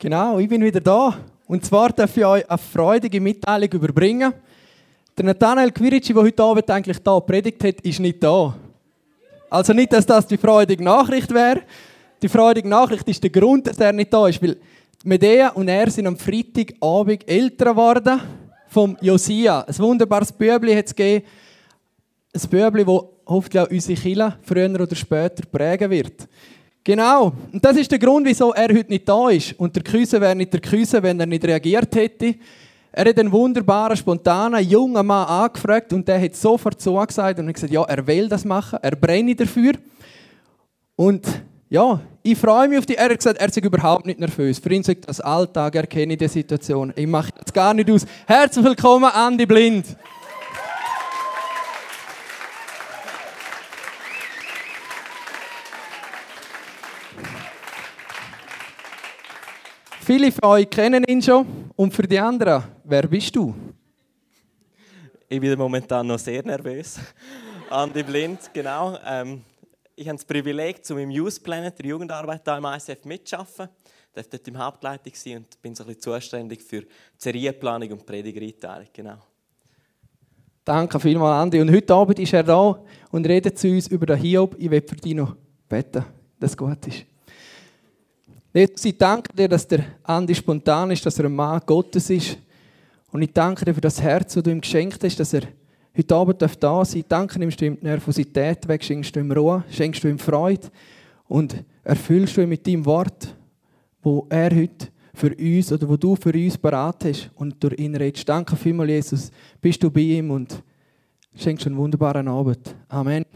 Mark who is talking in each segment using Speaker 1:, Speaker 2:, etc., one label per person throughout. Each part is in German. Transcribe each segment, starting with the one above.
Speaker 1: Genau, ich bin wieder da. Und zwar darf ich euch eine freudige Mitteilung überbringen. Der Nathanael Quirici, der heute Abend eigentlich da predigt hat, ist nicht da. Also nicht, dass das die freudige Nachricht wäre. Die freudige Nachricht ist der Grund, dass er nicht da ist, weil Medea und er sind am Freitagabend Eltern geworden vom Josia. Ein wunderbares Bübli hat es gegeben. Ein Bübli, das hoffentlich auch unsere Kirche früher oder später prägen wird. Genau. Und das ist der Grund, wieso er heute nicht da ist. Und der Küse wäre nicht der Küse, wenn er nicht reagiert hätte. Er hat einen wunderbaren, spontanen, jungen Mann angefragt und der hat sofort zugesagt und hat gesagt, ja, er will das machen, er brenne dafür. Und ja, ich freue mich auf die. Er hat gesagt, er ist überhaupt nicht nervös. Für ihn sagt das Alltag, er kenne die Situation. Ich mache das gar nicht aus. Herzlich willkommen, Andi Blind. Viele von euch kennen ihn schon. Und für die anderen, wer bist du?
Speaker 2: Ich bin momentan noch sehr nervös. Andi Blind, genau. Ich habe das Privileg, zu meinem Youth Planet, der Jugendarbeit hier im ICF mitzuarbeiten. Ich darf dort im Hauptleitung sein und bin so ein bisschen zuständig für die Serienplanung und Predigereinteilung. Genau.
Speaker 1: Danke vielmals, Andi. Und heute Abend ist er da und redet zu uns über den Hiob. Ich will für dich noch beten, dass es gut ist. Jesus, ich danke dir, dass der Andi spontan ist, dass er ein Mann Gottes ist. Und ich danke dir für das Herz, das du ihm geschenkt hast, dass er heute Abend da sein darf. Ich danke, nimmst du ihm die Nervosität weg, schenkst du ihm Ruhe, schenkst du ihm Freude und erfüllst du ihn mit deinem Wort, wo er heute für uns oder wo du für uns parat hast und durch ihn redest. Danke vielmals, Jesus, bist du bei ihm und schenkst einen wunderbaren Abend. Amen.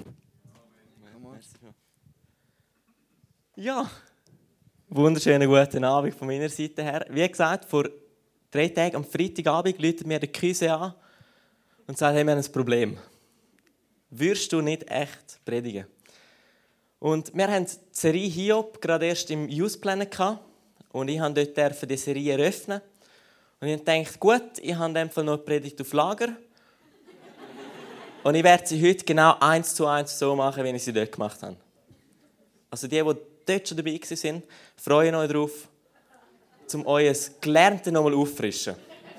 Speaker 2: Ja. Wunderschönen guten Abend von meiner Seite her. Wie gesagt, vor 3 Tagen am Freitagabend läutet mir der Küse an und sagt, hey, wir haben ein Problem. Würdest du nicht echt predigen? Und wir haben die Serie Hiob gerade erst im Youth Planet gehabt und ich durfte dort die Serie eröffnen. Und ich dachte, gut, ich habe in dem Fall noch eine Predigt auf Lager. Und ich werde sie heute genau 1:1 so machen, wie ich sie dort gemacht habe. Also die dort schon dabei waren, freuen euch darauf, um euer Gelernte nochmal auffrischen.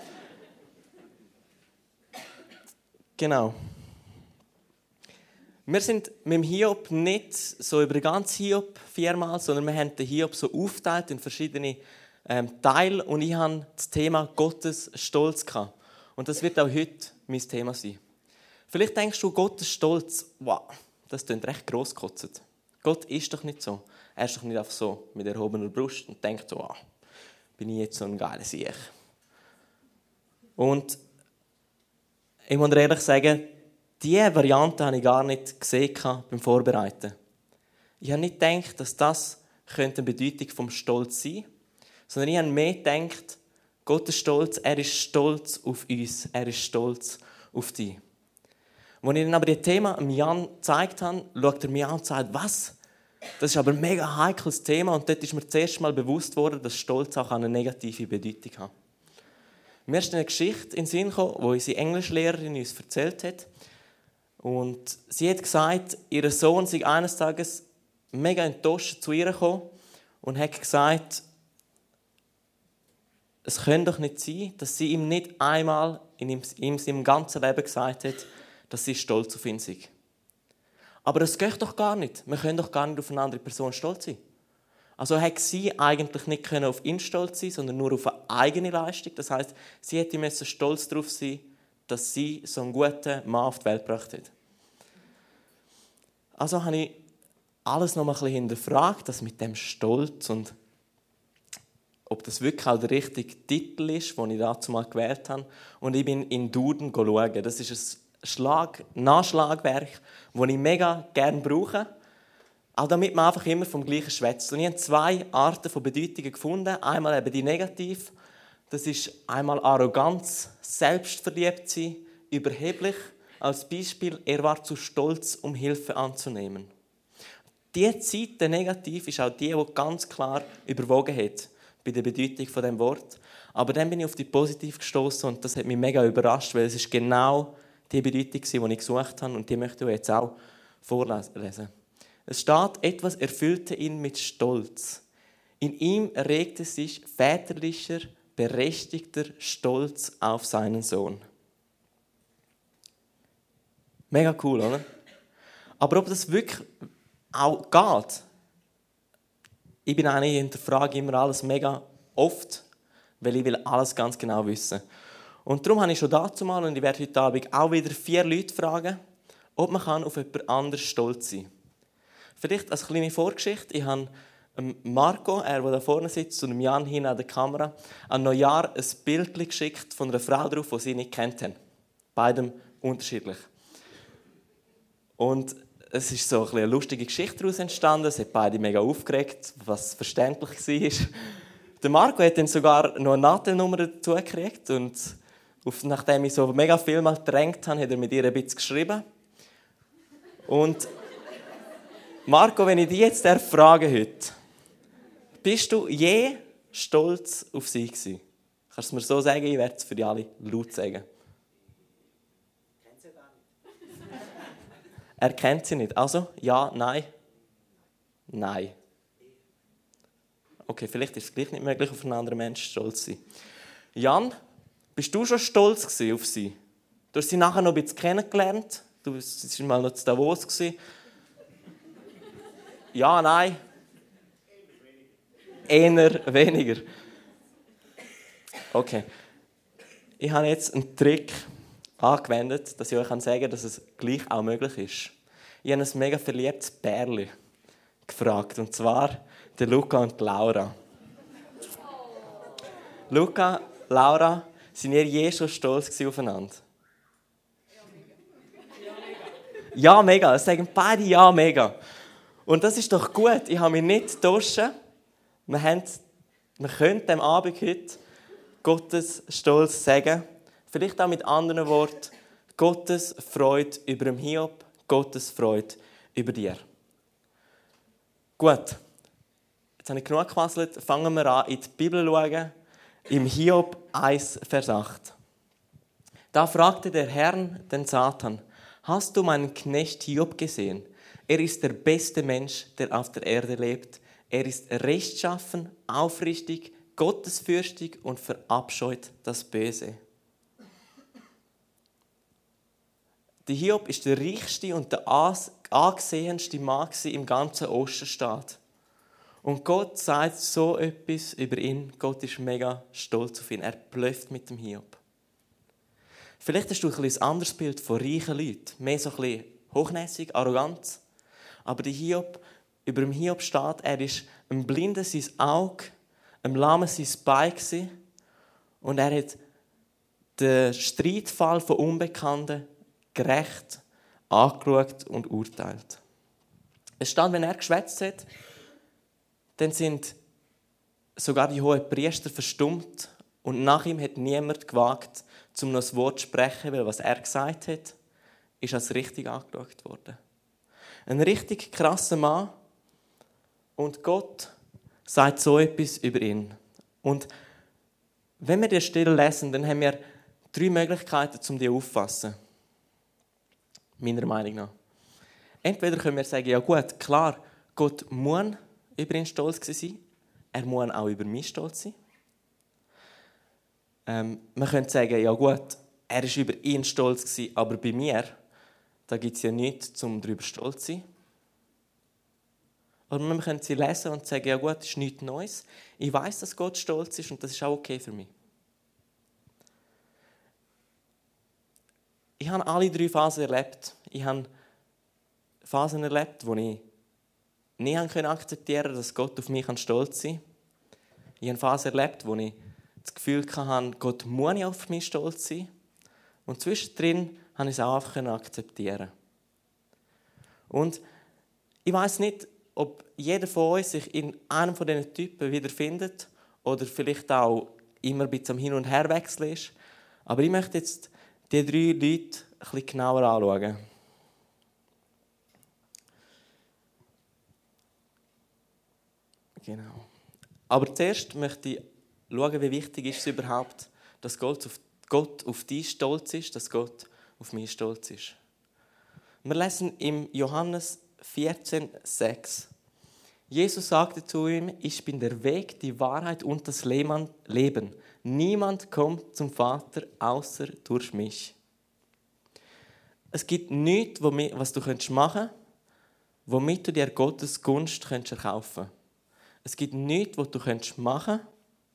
Speaker 2: Genau. Wir sind mit dem Hiob nicht so über den ganzen Hiob 4-mal, sondern wir haben den Hiob so aufgeteilt in verschiedene Teile und ich habe das Thema Gottes Stolz gehabt. Und das wird auch heute mein Thema sein. Vielleicht denkst du, Gottes Stolz, wow, das klingt recht grosskotzend. Gott ist doch nicht so. Er ist doch nicht einfach so mit erhobener Brust und denkt so, wow, bin ich jetzt so ein geiler Sieg. Und ich muss dir ehrlich sagen, diese Variante habe ich gar nicht gesehen beim Vorbereiten. Ich habe nicht gedacht, dass das eine Bedeutung vom Stolz sein könnte, sondern ich habe mehr gedacht, Gott ist stolz, er ist stolz auf uns, er ist stolz auf dich. Als ich dann aber das Thema Jan gezeigt habe, schaut er mich an und sagt, was? Das ist aber ein mega heikles Thema und dort ist mir zuerst mal bewusst worden, dass Stolz auch eine negative Bedeutung hat. Mir ist eine Geschichte in den Sinn gekommen, die unsere Englischlehrerin uns erzählt hat. Und sie hat gesagt, ihr Sohn sei eines Tages mega enttäuscht zu ihr gekommen und hat gesagt, es könnte doch nicht sein, dass sie ihm nicht einmal in seinem ganzen Leben gesagt hat, dass sie stolz auf ihn sei. Aber das geht doch gar nicht. Wir können doch gar nicht auf eine andere Person stolz sein. Also hat sie eigentlich nicht auf ihn stolz sein, sondern nur auf eine eigene Leistung. Das heisst, sie hätte stolz darauf sein, dass sie so einen guten Mann auf die Welt gebracht hat. Also habe ich alles noch mal ein bisschen hinterfragt, das mit dem Stolz und ob das wirklich auch der richtige Titel ist, den ich dazu mal gewählt habe. Und ich bin in Duden schauen. Das ist ein Nachschlagwerk, das ich mega gerne brauche. Auch damit man einfach immer vom Gleichen schwätzt. Und ich habe 2 Arten von Bedeutungen gefunden. Einmal eben die negativ. Das ist einmal Arroganz, selbstverliebt sein, überheblich. Als Beispiel, er war zu stolz, um Hilfe anzunehmen. Die Seite negativ ist auch die ganz klar überwogen hat bei der Bedeutung von dem Wort. Aber dann bin ich auf die positiv gestoßen und das hat mich mega überrascht, weil es ist genau die Bedeutung, die ich gesucht habe und die möchte ich jetzt auch vorlesen. Es steht, etwas erfüllte ihn mit Stolz. In ihm regte sich väterlicher, berechtigter Stolz auf seinen Sohn. Mega cool, oder? Aber ob das wirklich auch geht, ich bin einer, ich hinterfrage immer alles mega oft, weil ich will alles ganz genau wissen. Und darum habe ich schon dazu mal, und ich werde heute Abend auch wieder 4 Leute fragen, ob man auf jemand anderes stolz sein kann. Vielleicht als kleine Vorgeschichte, ich habe Marco, der da vorne sitzt, und Jan hinten an der Kamera, an Neujahr ein Bild geschickt von einer Frau drauf, die sie nicht kennt haben. Beidem unterschiedlich. Und es ist so eine lustige Geschichte daraus entstanden. Es hat beide mega aufgeregt, was verständlich war. Der Marco hat dann sogar noch eine Nachtelnummer dazu gekriegt. Und nachdem ich so mega viel mal gedrängt habe, hat er mit ihr ein bisschen geschrieben. Und Marco, wenn ich dich jetzt frage heute, bist du je stolz auf sie gewesen? Kannst du mir so sagen? Ich werde es für die alle laut sagen. Er kennt sie nicht. Also, ja, nein. Nein. Okay, vielleicht ist es gleich nicht möglich, auf einen anderen Menschen stolz zu sein. Jan, bist du schon stolz auf sie? Du hast sie nachher noch ein bisschen kennengelernt. Du warst mal noch zu Davos. Ja, nein. Eher weniger. Okay. Ich habe jetzt einen Trick angewendet, dass ich euch sagen kann, dass es gleich auch möglich ist. Ich habe ein mega verliebtes Pärchen gefragt, und zwar der Luca und die Laura. Luca, Laura, sind ihr je schon stolz aufeinander? Ja, mega. Es sagen beide ja, mega. Und das ist doch gut. Ich habe mich nicht getauscht. Wir können dem Abend heute Gottes Stolz sagen. Vielleicht auch mit anderen Worten. Gottes Freude über den Hiob, Gottes Freude über dir. Gut. Jetzt habe ich genug gequasselt. Fangen wir an, in die Bibel zu schauen. Im Hiob 1, Vers 8. Da fragte der Herr den Satan: Hast du meinen Knecht Hiob gesehen? Er ist der beste Mensch, der auf der Erde lebt. Er ist rechtschaffen, aufrichtig, gottesfürchtig und verabscheut das Böse. Der Hiob ist der reichste und der angesehenste Mann im ganzen Osterstaat. Und Gott sagt so etwas über ihn. Gott ist mega stolz auf ihn. Er blöfft mit dem Hiob. Vielleicht hast du ein anderes Bild von reichen Leuten. Mehr so ein bisschen hochnäsig, arrogant. Aber der Hiob, über dem Hiob steht, er ist einem Blinden sein Auge, einem Lahmen sein Bein gewesen. Und er hat den Streitfall von Unbekannten gerecht angeschaut und urteilt. Es stand, wenn er geschwätzt hat, dann sind sogar die hohen Priester verstummt und nach ihm hat niemand gewagt, um noch ein Wort zu sprechen, weil was er gesagt hat, ist als richtig angeschaut worden. Ein richtig krasser Mann und Gott sagt so etwas über ihn. Und wenn wir die Stelle lesen, dann haben wir 3 Möglichkeiten, um die aufzufassen. Meiner Meinung nach. Entweder können wir sagen, ja gut, klar, Gott muss über ihn stolz sein. Er muss auch über mich stolz sein. Man könnte sagen, ja gut, er war über ihn stolz, aber bei mir, da gibt es ja nichts, um darüber stolz zu sein. Oder man könnte sie lesen und sagen, ja gut, das ist nichts Neues. Ich weiss, dass Gott stolz ist und das ist auch okay für mich. Ich habe alle 3 Phasen erlebt. Ich habe Phasen erlebt, wo ich nicht akzeptieren konnte, dass Gott auf mich stolz sein kann. Ich habe Phasen erlebt, wo ich das Gefühl hatte, Gott muss nicht auf mich stolz sein. Und zwischendrin habe ich es auch einfach akzeptieren. Und ich weiss nicht, ob jeder von uns sich in einem von diesen Typen wiederfindet oder vielleicht auch immer ein bisschen am Hin- und Herwechseln ist. Aber ich möchte jetzt die 3 Leute ein bisschen genauer anschauen. Genau. Aber zuerst möchte ich schauen, wie wichtig ist es überhaupt, dass Gott auf dich stolz ist, dass Gott auf mich stolz ist. Wir lesen im Johannes 14,6. Jesus sagte zu ihm, ich bin der Weg, die Wahrheit und das Leben. Niemand kommt zum Vater außer durch mich. Es gibt nichts, was du machen könntest, womit du dir Gottes Gunst erkaufen könntest. Es gibt nichts, was du machen könntest,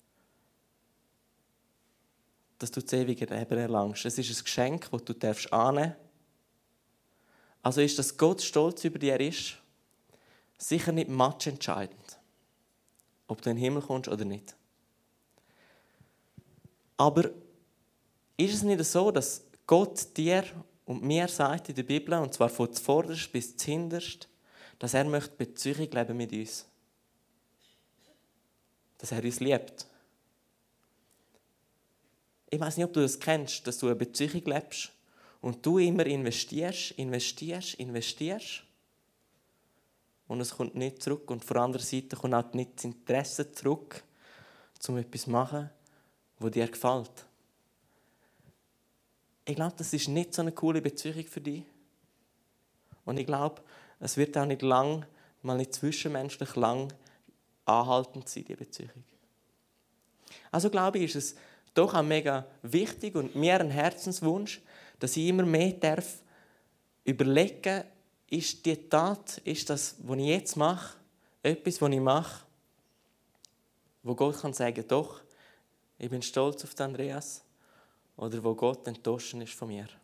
Speaker 2: dass du das ewige Leben erlangst. Es ist ein Geschenk, das du annehmen darfst. Also ist, dass Gott stolz über dir ist, sicher nicht matchentscheidend, ob du in den Himmel kommst oder nicht. Aber ist es nicht so, dass Gott dir und mir sagt in der Bibel, und zwar von zuvorderst bis zuhinterst, dass er möchte Beziehung leben mit uns? Dass er uns liebt. Ich weiß nicht, ob du das kennst, dass du eine Beziehung lebst und du immer investierst und es kommt nicht zurück und von der anderen Seite kommt auch nicht das Interesse zurück, um etwas zu machen, das dir gefällt. Ich glaube, das ist nicht so eine coole Beziehung für dich. Und ich glaube, es wird auch nicht lang, mal nicht zwischenmenschlich lang anhaltend sein, diese Beziehung. Also glaube ich, ist es doch auch mega wichtig und mir ein Herzenswunsch, dass ich immer mehr darf überlegen, ist die Tat, ist das, was ich jetzt mache, etwas, was ich mache, wo Gott kann sagen, doch, ich bin stolz auf den Andreas, oder wo Gott enttäuscht ist von mir.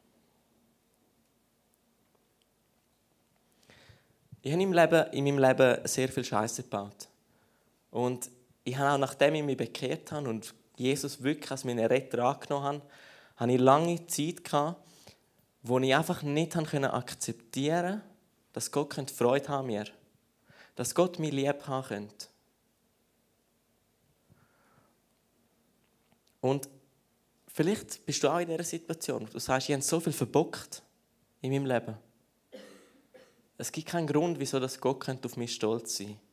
Speaker 2: Ich habe in meinem Leben sehr viel Scheiße gebaut. Und ich habe auch, nachdem ich mich bekehrt habe und Jesus wirklich als meinen Retter angenommen habe ich lange Zeit gehabt, wo ich einfach nicht akzeptieren konnte, dass Gott Freude haben an mir. Dass Gott mich lieb haben könnte. Und vielleicht bist du auch in dieser Situation. Du sagst, ich habe so viel verbockt in meinem Leben. Es gibt keinen Grund, wieso dass Gott auf mich stolz sein könnte.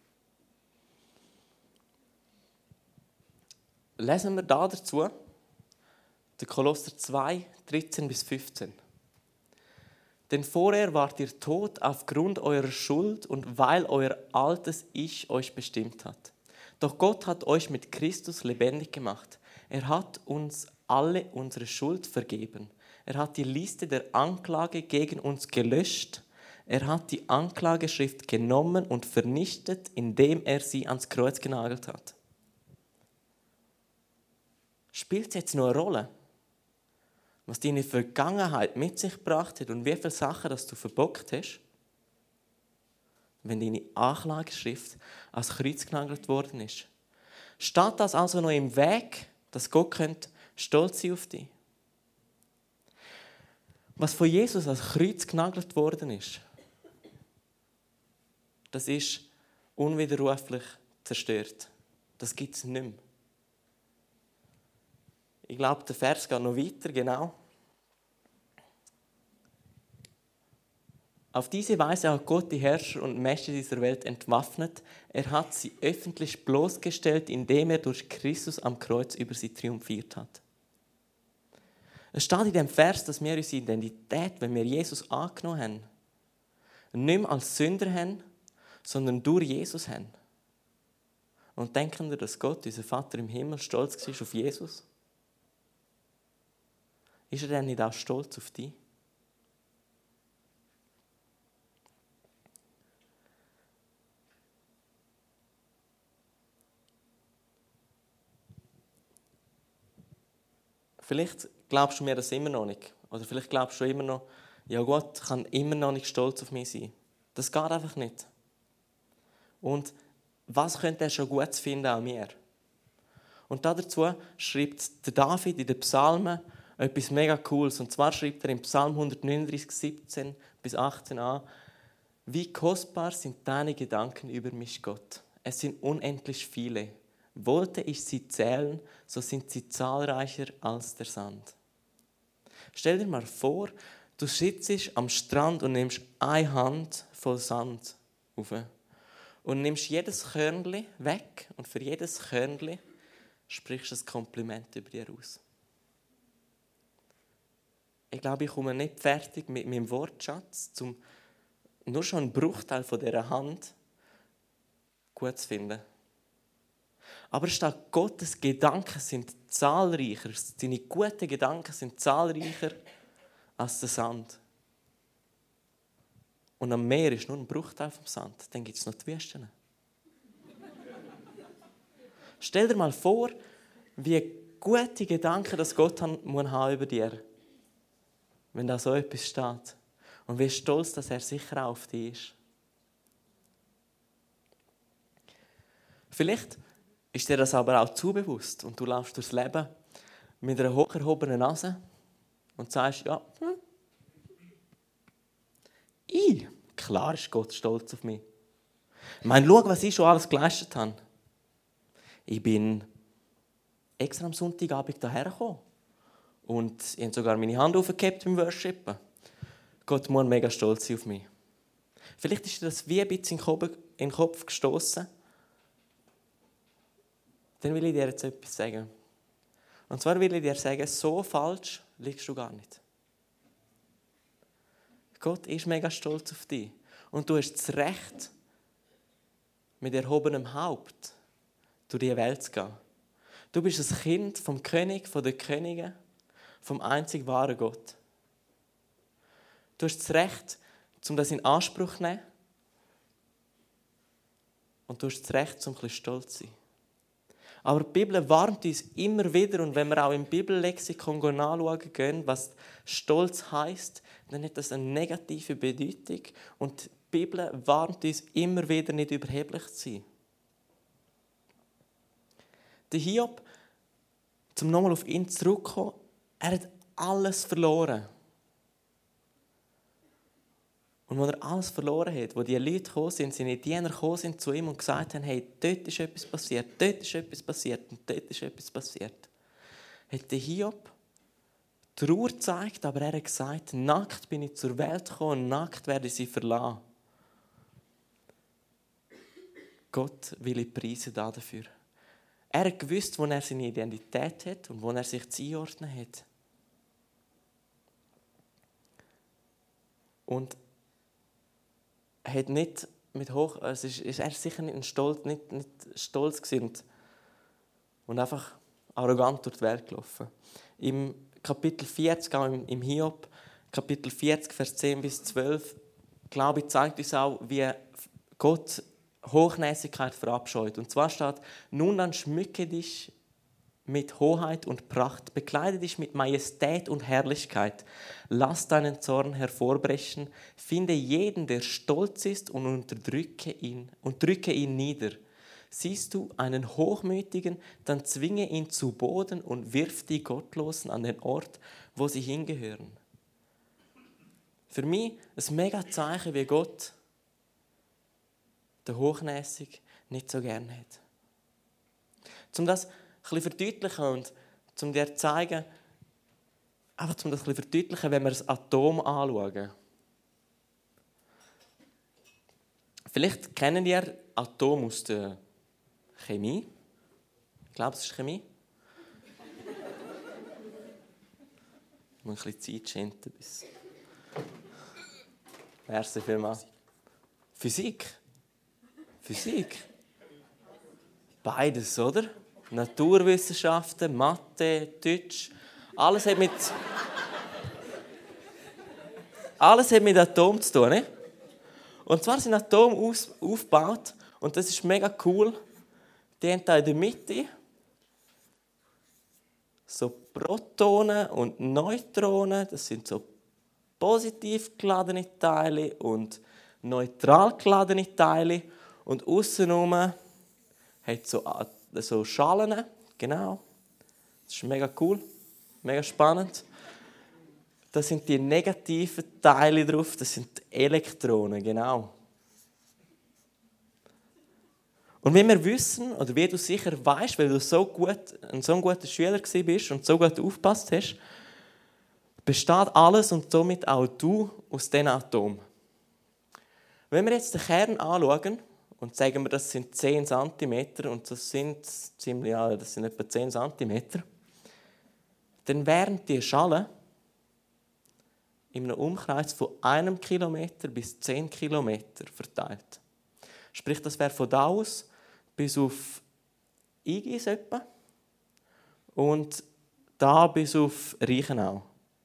Speaker 2: Lesen wir da dazu, der Kolosser 2, 13 bis 15. Denn vorher wart ihr tot aufgrund eurer Schuld und weil euer altes Ich euch bestimmt hat. Doch Gott hat euch mit Christus lebendig gemacht. Er hat uns alle unsere Schuld vergeben. Er hat die Liste der Anklage gegen uns gelöscht. Er hat die Anklageschrift genommen und vernichtet, indem er sie ans Kreuz genagelt hat. Spielt es jetzt noch eine Rolle, was deine Vergangenheit mit sich gebracht hat und wie viele Sachen das du verbockt hast, wenn deine Anklageschrift ans Kreuz genagelt worden ist? Steht das also noch im Weg, dass Gott stolz sein auf dich? Was von Jesus ans Kreuz genagelt worden ist, das ist unwiderruflich zerstört. Das gibt es nicht mehr. Ich glaube, der Vers geht noch weiter, genau. Auf diese Weise hat Gott die Herrscher und Mächte dieser Welt entwaffnet. Er hat sie öffentlich bloßgestellt, indem er durch Christus am Kreuz über sie triumphiert hat. Es steht in dem Vers, dass wir unsere Identität, wenn wir Jesus angenommen haben, nicht mehr als Sünder haben, sondern durch Jesus haben. Und denken wir, dass Gott, unser Vater im Himmel, stolz war auf Jesus? Ist er denn nicht auch stolz auf dich? Vielleicht glaubst du mir das immer noch nicht. Oder vielleicht glaubst du immer noch, ja, Gott kann immer noch nicht stolz auf mich sein. Das geht einfach nicht. Und was könnte er schon Gutes finden an mir? Und dazu schreibt der David in den Psalmen etwas mega Cooles. Und zwar schreibt er im Psalm 139, 17 bis 18 an: Wie kostbar sind deine Gedanken über mich, Gott. Es sind unendlich viele. Wollte ich sie zählen, so sind sie zahlreicher als der Sand. Stell dir mal vor, du sitzt am Strand und nimmst eine Hand voll Sand auf und nimmst jedes Körnchen weg und für jedes Körnchen sprichst du ein Kompliment über dir aus. Ich glaube, ich komme nicht fertig mit meinem Wortschatz, nur schon einen Bruchteil von dieser Hand gut zu finden. Aber es steht, Gottes Gedanken sind zahlreicher, seine guten Gedanken sind zahlreicher als der Sand. Und am Meer ist nur ein Bruchteil vom Sand. Dann gibt es noch die Wüsten. Stell dir mal vor, wie gute Gedanken das Gott muss haben über dir, wenn da so etwas steht. Und wie stolz, dass er sicher auch auf dich ist. Vielleicht ist dir das aber auch zu bewusst und du laufst durchs Leben mit einer hoch erhobenen Nase und sagst, ja, klar ist Gott stolz auf mich. Ich meine, schau, was ich schon alles geleistet habe. Ich bin extra am Sonntagabend hierher gekommen und ich habe sogar meine Hand aufgehabt beim Worshipen. Gott muss mega stolz sein auf mich. Vielleicht ist dir das wie ein bisschen in den Kopf gestossen. Dann will ich dir jetzt etwas sagen. Und zwar will ich dir sagen, so falsch liegst du gar nicht. Gott ist mega stolz auf dich. Und du hast das Recht, mit erhobenem Haupt durch die Welt zu gehen. Du bist ein Kind vom König, von der Königin, vom einzig wahren Gott. Du hast das Recht, um das in Anspruch zu nehmen. Und du hast das Recht, um ein bisschen stolz zu sein. Aber die Bibel warnt uns immer wieder, und wenn wir auch im Bibellexikon nachschauen gehen, was Stolz heisst, dann hat das eine negative Bedeutung. Und die Bibel warnt uns immer wieder, nicht überheblich zu sein. Der Hiob, um nochmal auf ihn zurückzukommen, er hat alles verloren. Und als er alles verloren hat, wo die Leute gekommen sind, seine Diener gekommen sind zu ihm und gesagt haben, hey, dort ist etwas passiert, dort ist etwas passiert und dort ist etwas passiert, hat der Hiob Trauer gezeigt, aber er hat gesagt, nackt bin ich zur Welt gekommen und nackt werde ich sie verlassen. Gott will ich preisen dafür. Er hat gewusst, wo er seine Identität hat und wo er sich zu einordnen hat. Und er hat nicht mit er ist sicher nicht stolz gewesen und einfach arrogant durch die Welt gelaufen. Im Kapitel 40, auch im Hiob, Kapitel 40, Vers 10 bis 12, glaube ich, zeigt uns auch, wie Gott Hochnäsigkeit verabscheut. Und zwar steht, nun dann schmücke dich mit Hoheit und Pracht, bekleide dich mit Majestät und Herrlichkeit, lass deinen Zorn hervorbrechen, finde jeden, der stolz ist und drücke ihn nieder. Siehst du einen Hochmütigen, dann zwinge ihn zu Boden und wirf die Gottlosen an den Ort, wo sie hingehören. Für mich ein mega Zeichen, wie Gott den Hochnäsig nicht so gerne hat. Um das ein bisschen verdeutlichen und um dir zu zeigen, einfach um das ein bisschen verdeutlichen, wenn wir das Atom anschauen. Vielleicht kennen ihr Atom aus der Chemie. Ich glaube, es ist Chemie. Ich muss ein bisschen Zeit schinden. Merci vielmals. Physik. Beides, oder? Naturwissenschaften, Mathe, Deutsch. Alles hat mit Atomen zu tun. Ne? Und zwar sind Atome aufgebaut und das ist mega cool. Die haben da in der Mitte so Protonen und Neutronen. Das sind so positiv geladene Teile und neutral geladene Teile. Und aussenrum hat so Schalen. Genau. Das ist mega cool, mega spannend. Da sind die negativen Teile drauf, das sind die Elektronen, genau. Und wie wir wissen, oder wie du sicher weißt, weil du ein so guter Schüler bist und so gut aufgepasst hast, besteht alles und somit auch du aus diesen Atomen. Wenn wir jetzt den Kern anschauen und sagen wir, das sind 10 cm und das sind etwa 10 cm, dann wären die Schalen in einem Umkreis von 1 Kilometer bis 10 Kilometer verteilt. Sprich, das wäre von da aus bis auf Igis etwa und da bis auf Reichenau.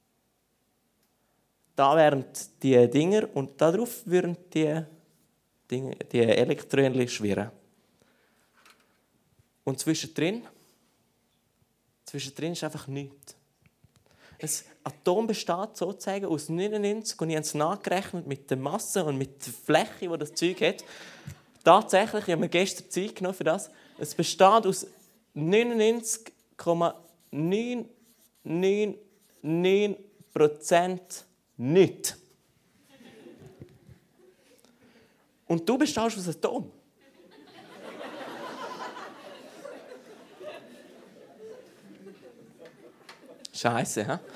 Speaker 2: Da wären die Dinger und darauf würden die Elektronen schwirren. Und zwischendrin ist einfach nichts. Ein Atom besteht sozusagen aus 99 und ich habe es nachgerechnet mit der Masse und mit der Fläche, die das Zeug hat. Tatsächlich, ich habe mir gestern Zeit genommen für das. Es besteht aus 99,999% nichts. Und du bestehst aus Atom. Scheiße, hä?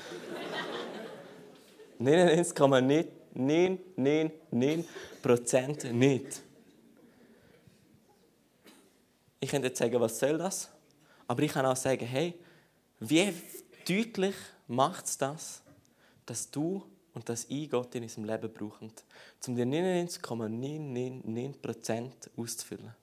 Speaker 2: 99,999% nicht. Ich könnte jetzt sagen, was soll das? Aber ich kann auch sagen, hey, wie deutlich macht es das, dass du und dass ich Gott in unserem Leben brauchen, um die 99,999% auszufüllen.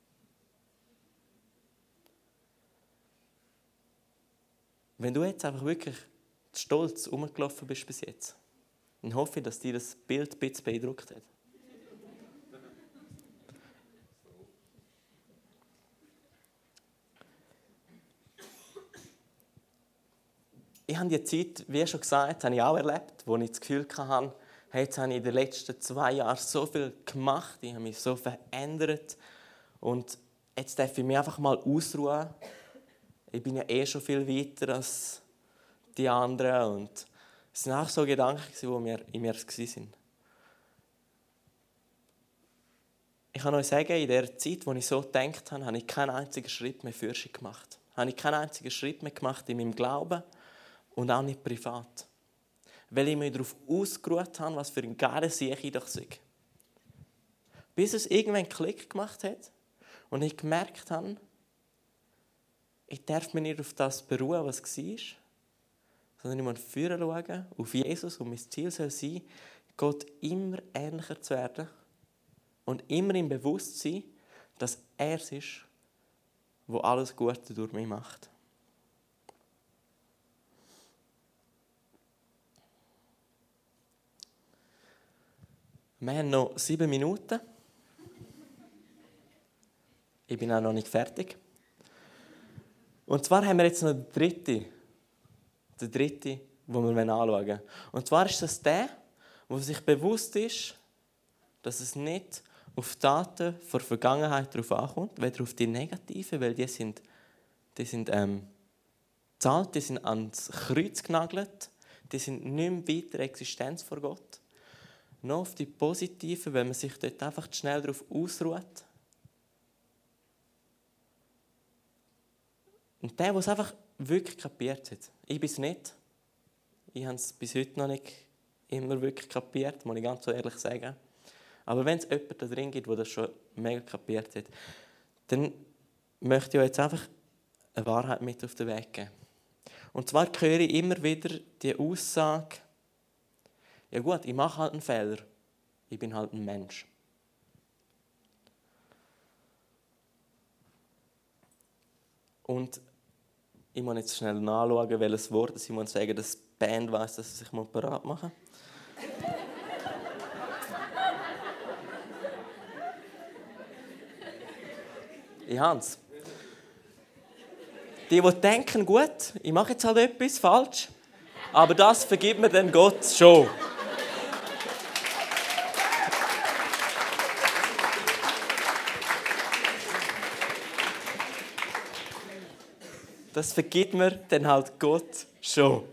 Speaker 2: Wenn du jetzt einfach wirklich stolz rumgelaufen bist bis jetzt, dann hoffe ich, dass dir das Bild ein bisschen beeindruckt hat. Ich habe die Zeit, wie schon gesagt, habe ich auch erlebt, wo ich das Gefühl hatte, hey, jetzt habe ich in den letzten 2 Jahren so viel gemacht, ich habe mich so verändert und jetzt darf ich mich einfach mal ausruhen. Ich bin ja schon viel weiter als die anderen und es waren auch so Gedanken, die in mir waren. Ich kann euch sagen, in der Zeit, wo ich so gedacht habe, habe ich keinen einzigen Schritt mehr für sich gemacht. Habe ich keinen einzigen Schritt mehr gemacht in meinem Glauben und auch nicht privat. Weil ich mich darauf ausgeruht habe, was für ein geiler Sieg ich doch sei. Bis es irgendwann einen Klick gemacht hat und ich gemerkt habe, ich darf mich nicht auf das beruhen, was war, sondern ich muss vorne schauen, auf Jesus, und mein Ziel soll sein, Gott immer ähnlicher zu werden und immer im Bewusstsein, dass er es ist, der alles Gute durch mich macht. Wir haben noch 7 Minuten. Ich bin auch noch nicht fertig. Und zwar haben wir jetzt noch den dritten, den wir anschauen wollen. Und zwar ist das der sich bewusst ist, dass es nicht auf Taten der Vergangenheit darauf ankommt, weder auf die negativen, weil die sind zahlt, die sind ans Kreuz genagelt, die sind nicht mehr weiter Existenz vor Gott. Noch auf die positiven, wenn man sich dort einfach schnell darauf ausruht. Und der es einfach wirklich kapiert hat. Ich bin es nicht. Ich habe es bis heute noch nicht immer wirklich kapiert, muss ich ganz so ehrlich sagen. Aber wenn es jemanden da drin gibt, der das schon mega kapiert hat, dann möchte ich euch jetzt einfach eine Wahrheit mit auf den Weg geben. Und zwar höre ich immer wieder die Aussage, ja gut, ich mache halt einen Fehler. Ich bin halt ein Mensch. Und ich muss jetzt schnell nachschauen, welches Wort ich muss sagen, dass die Band weiss, dass sie sich mal bereit machen. Ich habe es. Die denken, gut, ich mache jetzt halt etwas falsch, aber das vergibt mir dann Gott schon. Das vergibt mir dann halt Gott schon.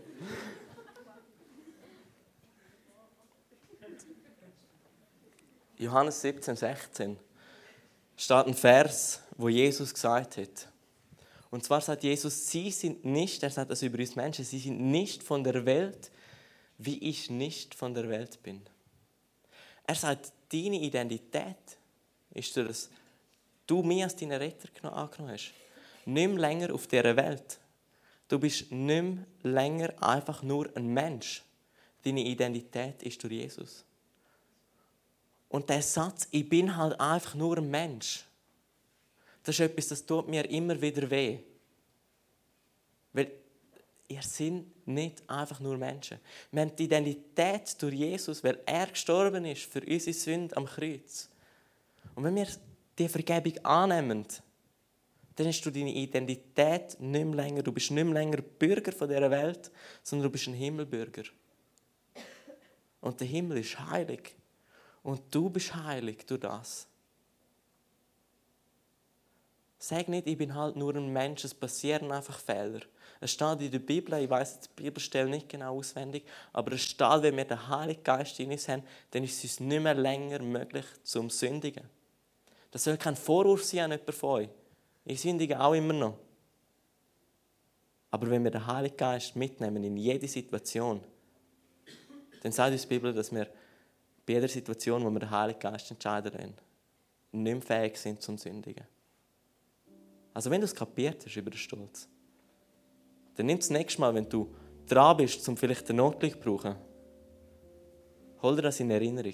Speaker 2: Johannes 17,16 steht ein Vers, wo Jesus gesagt hat. Und zwar sagt Jesus, sie sind nicht, er sagt das über uns Menschen, sie sind nicht von der Welt, wie ich nicht von der Welt bin. Er sagt, deine Identität ist, dass du mich als deinen Retter angenommen hast. Nicht mehr länger auf dieser Welt. Du bist nicht mehr länger einfach nur ein Mensch. Deine Identität ist durch Jesus. Und der Satz, ich bin halt einfach nur ein Mensch, Das ist etwas, das tut mir immer wieder weh. Weil ihr seid nicht einfach nur Menschen. Wir haben die Identität durch Jesus, weil er gestorben ist für unsere Sünde am Kreuz. Und wenn wir die Vergebung annehmen, dann hast du deine Identität nicht mehr länger. Du bist nicht mehr länger Bürger von dieser Welt, sondern du bist ein Himmelbürger. Und der Himmel ist heilig. Und du bist heilig durch das. Sag nicht, ich bin halt nur ein Mensch, es passieren einfach Fehler. Es steht in der Bibel, ich weiss jetzt die Bibelstelle nicht genau auswendig, aber es steht, wenn wir den Heiligen Geist in uns haben, dann ist es uns nicht mehr länger möglich zum Sündigen. Das soll kein Vorwurf sein an jemanden von euch. Ich sündige auch immer noch. Aber wenn wir den Heiligen Geist mitnehmen in jede Situation, dann sagt uns die Bibel, dass wir bei jeder Situation, wo wir den Heiligen Geist entscheiden wollen, nicht mehr fähig sind zum Sündigen. Also wenn du es kapiert hast über den Stolz, dann nimm das nächste Mal, wenn du dran bist, um vielleicht den Notlicht zu brauchen, hol dir das in Erinnerung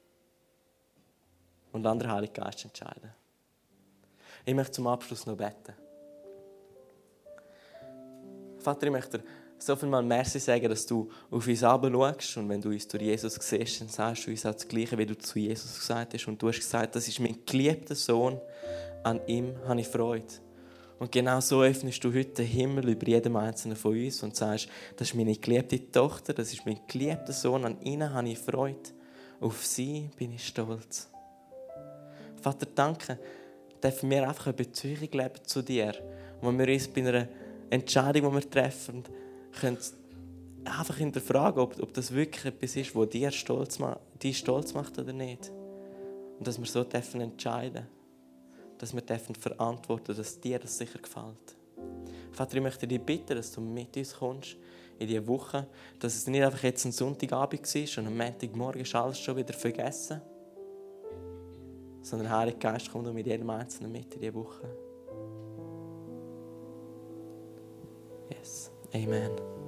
Speaker 2: und lass den Heiligen Geist entscheiden. Ich möchte zum Abschluss noch beten. Vater, ich möchte dir so viel mal Merci sagen, dass du auf uns herabschaust und wenn du uns durch Jesus siehst, dann sagst du uns auch das Gleiche, wie du zu Jesus gesagt hast. Und du hast gesagt, das ist mein geliebter Sohn, an ihm habe ich Freude. Und genau so öffnest du heute den Himmel über jedem Einzelnen von uns und sagst, das ist meine geliebte Tochter, das ist mein geliebter Sohn, an ihnen habe ich Freude. Auf sie bin ich stolz. Vater, danke, dürfen wir einfach eine Beziehung leben zu dir, wo wir uns bei einer Entscheidung, die wir treffen, können einfach hinterfragen, ob das wirklich etwas ist, das dich stolz macht oder nicht. Und dass wir so entscheiden dürfen. Dass wir verantworten, dass dir das sicher gefällt. Vater, ich möchte dich bitten, dass du mit uns kommst in diese Woche, dass es nicht einfach jetzt ein Sonntagabend war und am Montagmorgen ist alles schon wieder vergessen, sondern der Heilige Geist kommt mit jedem Einzelnen mit in diese Woche. Yes. Amen.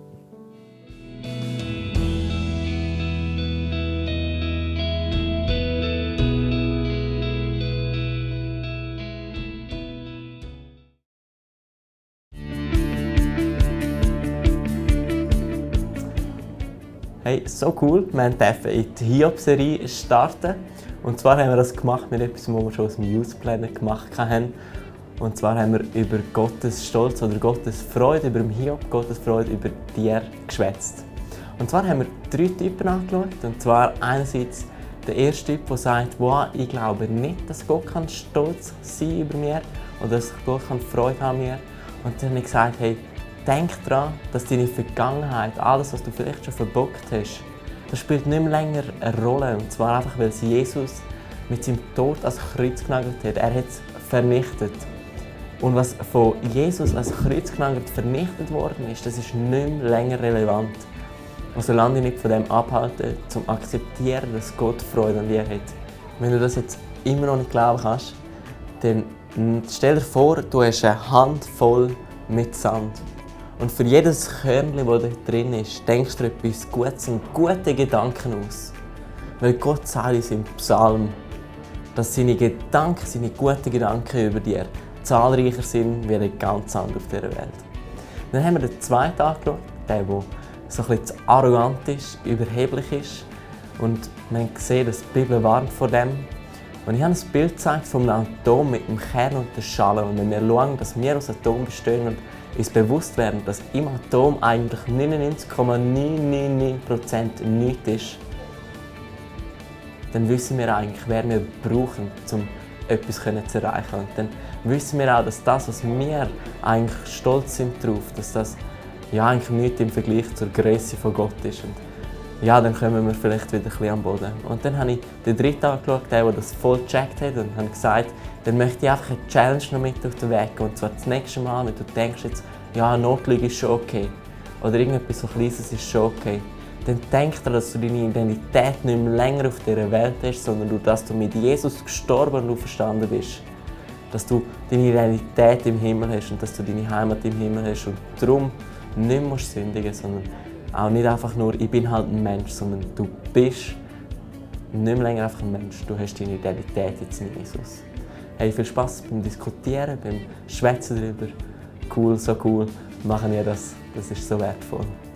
Speaker 2: Hey, so cool. Wir durften in die Hiob-Serie starten. Und zwar haben wir das gemacht mit etwas, was wir schon aus dem Youth-Plan gemacht haben. Und zwar haben wir über Gottes Stolz oder Gottes Freude über den Hiob, Gottes Freude über dir geschwätzt. Und zwar haben wir 3 Typen angeschaut. Und zwar einerseits der erste Typ, der sagt, wow, ich glaube nicht, dass Gott stolz sein über mir oder dass Gott Freude haben mir. Und dann habe ich gesagt, hey, denk daran, dass deine Vergangenheit, alles, was du vielleicht schon verbockt hast, das spielt nicht mehr länger eine Rolle. Und zwar einfach, weil Jesus mit seinem Tod ans Kreuz genagelt hat. Er hat es vernichtet. Und was von Jesus als Kreuz genagelt vernichtet worden ist, das ist nicht mehr länger relevant. Und solange dich nicht von dem abhalten, zum akzeptieren, dass Gott Freude an dir hat. Wenn du das jetzt immer noch nicht glauben kannst, dann stell dir vor, du hast eine Hand voll mit Sand. Und für jedes Körnchen, das da drin ist, denkst du etwas Gutes und gute Gedanken aus. Weil Gott sagt uns im Psalm, dass seine Gedanken, seine guten Gedanken über dir zahlreicher sind wie der ganze Sand auf dieser Welt. Dann haben wir den zweiten angeschaut, der so ein bisschen arrogant ist, überheblich ist. Und wir haben gesehen, dass die Bibel warnt vor dem. Und ich habe ein Bild gezeigt von einem Atom mit dem Kern und der Schale. Und wenn wir schauen, dass wir aus Atom bestehen und uns bewusst werden, dass im Atom eigentlich 99,999% nichts ist, dann wissen wir eigentlich, wer wir brauchen, um etwas zu erreichen. Und dann wissen wir auch, dass das, was wir eigentlich stolz sind darauf, dass das ja eigentlich nichts im Vergleich zur Größe von Gott ist. Und ja, dann kommen wir vielleicht wieder ein bisschen am Boden. Und dann habe ich den dritten angeschaut, der das voll gecheckt hat, und habe gesagt, dann möchte ich einfach eine Challenge noch mit auf den Weg gehen. Und zwar das nächste Mal, wenn du denkst, jetzt, ja, Notlüge ist schon okay. Oder irgendetwas so Kleines ist schon okay. Dann denk daran, dass du deine Identität nicht mehr länger auf dieser Welt hast, sondern dass du mit Jesus gestorben und auferstanden bist. Dass du deine Identität im Himmel hast und dass du deine Heimat im Himmel hast. Und darum nicht mehr sündigen, sondern auch nicht einfach nur, ich bin halt ein Mensch, sondern du bist nicht mehr länger einfach ein Mensch. Du hast deine Identität jetzt in Jesus. Hey, viel Spass beim Diskutieren, beim Schwätzen darüber. Cool, so cool. Machen wir das. Das ist so wertvoll.